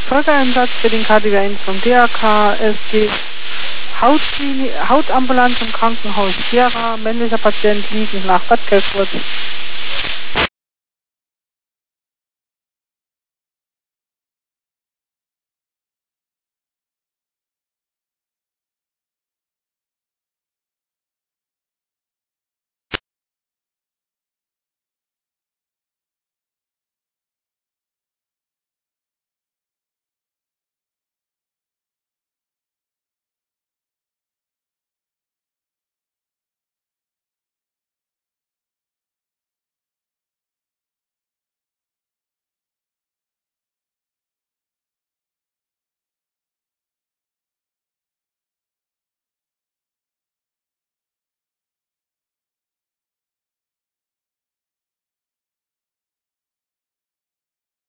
Versorgereinsatz für den KDW1 vom DRK. Es geht Hautambulanz im Krankenhaus Gera, männlicher Patient liegend nach Bad Kelfurt.